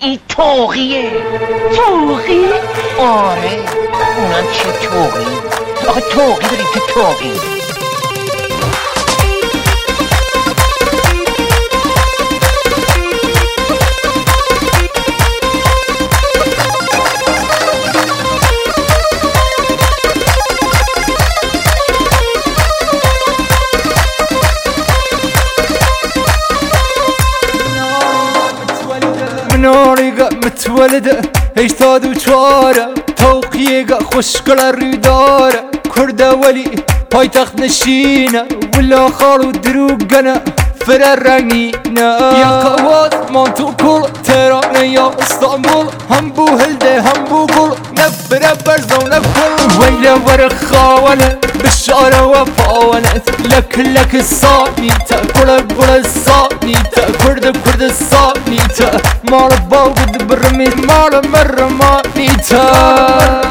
این توقیه. توقی؟ آره اونم چه توقی؟ آخه توقی داریم که توقی. مناريقة متولدة هيش تادو چوارة توقيقة خوشكلا ريدارة كردة ولي هاي تخت نشينة ولا خالو دروقنا فرر رنگينا يا قواز مانتو كل تهران يا اسطنبول هم بو هلده هم بو قل نفر برزو نفر ويلا ورق خاونة بالشارة وفاونة لك الصانيتا كل الصانيتا كرد الصانيتا مال باود برميت مال مرمانيتا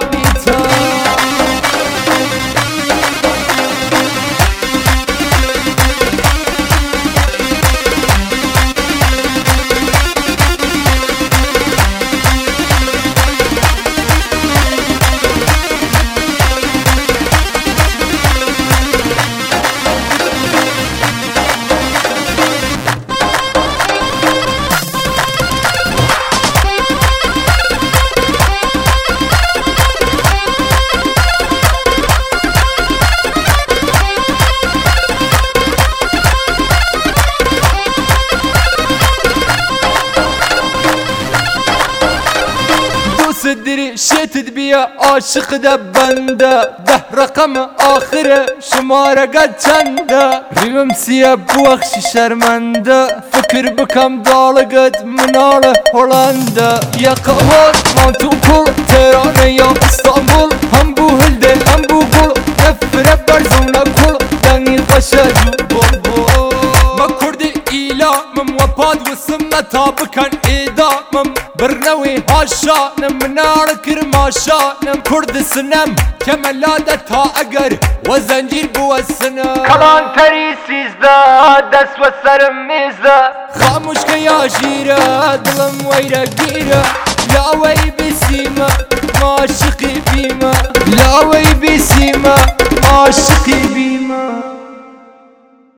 صدري شتت بيا عاشق ده بنده ده رقم آخره شماره قد چنده ريم سيا بوخش شرمنده فكر بكم دالقد مناله هولنده يا قوات مانتو كل تهران يا اسطنبول هم بو هلده هم بو قل نفره برزونه كل دنگي قشاجو بول ما كردي إيلامم وباد وسمتا بكن إيدامم برنوي هاشانم منار كرماشانم كرد سنم كملادة تا اگر وزنجير بو السنم كمان تري سيزده دست و سرم ميزده خاموش كيا جيرة دلم ويرا جيرة لا وي بسيمة عاشقي بيما لا وي بسيمة عاشقي بيما